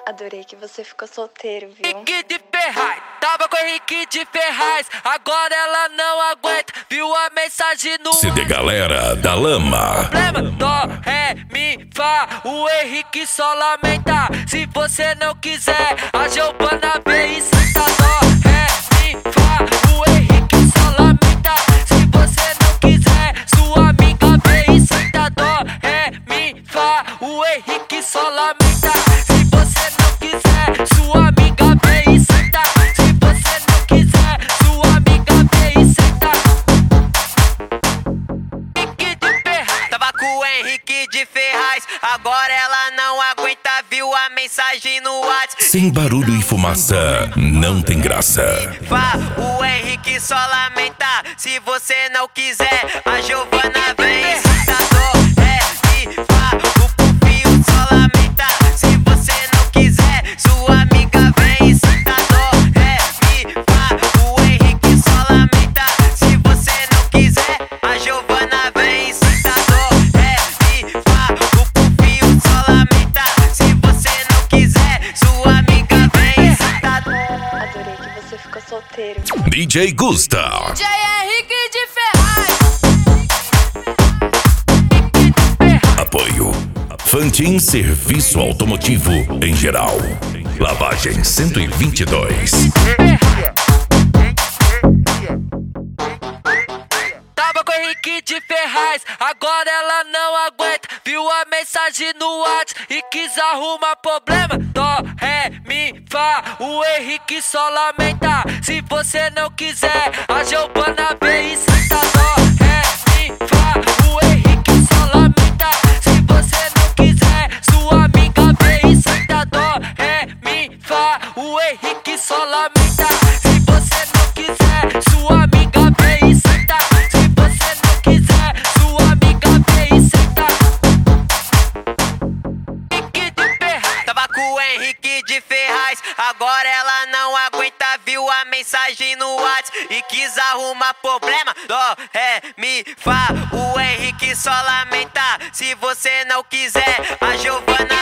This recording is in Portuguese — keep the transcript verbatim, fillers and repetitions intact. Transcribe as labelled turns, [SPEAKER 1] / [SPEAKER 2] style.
[SPEAKER 1] Adorei que você ficou solteiro, viu?
[SPEAKER 2] Henrique de Ferraz, tava com Henrique de Ferraz, agora ela não aguenta, viu a mensagem no
[SPEAKER 3] C D Galera da Lama.
[SPEAKER 2] Problema, dó, ré, mi, fá, o Henrique só lamenta. Se você não quiser, a Giovana vem e senta. Dó, ré, mi, fá, o Henrique só lamenta. Se você não quiser, sua amiga vem e senta. Dó, ré, mi, fá, o Henrique só lamenta. Se você não quiser, sua amiga vem e senta. Se você não quiser, sua amiga vem e senta. Henrique de Ferraz, tava com o Henrique de Ferraz, agora ela não aguenta, viu a mensagem no WhatsApp.
[SPEAKER 3] Sem barulho e fumaça, não tem graça.
[SPEAKER 2] Vá, o Henrique só lamenta. Se você não quiser, a Giovana vem e senta. Dó, ré, mi, fá, o Pupinho só lamenta. Se você não quiser, sua amiga vem e senta. Dó, ré, mi, fá, o Henrique só lamenta. Se você não quiser, a Giovana vem e senta. Dó, ré, mi, fá, o Pupinho só lamenta. Se você não quiser, sua amiga vem e senta.
[SPEAKER 1] Adorei que você ficou solteiro.
[SPEAKER 3] D J Gusta.
[SPEAKER 2] D J Henrique de Ferraz.
[SPEAKER 3] Apoio Fantin Serviço Automotivo em geral. Lavagem cento e vinte e dois.
[SPEAKER 2] Tava com Henrique de Ferraz, agora ela não aguenta, viu a mensagem no WhatsApp e quis arrumar problema. Dó, ré, mi, fá, o Henrique só lamenta. Se você não quiser, a Giovana vem e senta. Dó, ré, mi, fá, o Henrique só lamenta. Se você não quiser, sua amiga vem e senta. Dó, ré, mi, fá, o Henrique só lamenta. Se você não quiser, sua amiga vem e senta. Se você não quiser, sua amiga vem e senta. Henrique de Ferraz, tava com o Henrique de Ferraz, agora ela não aguenta, viu a mensagem no WhatsApp e quis arrumar problema. Dó, ré, mi, fá, o Henrique só lamenta. Se você não quiser, a Giovana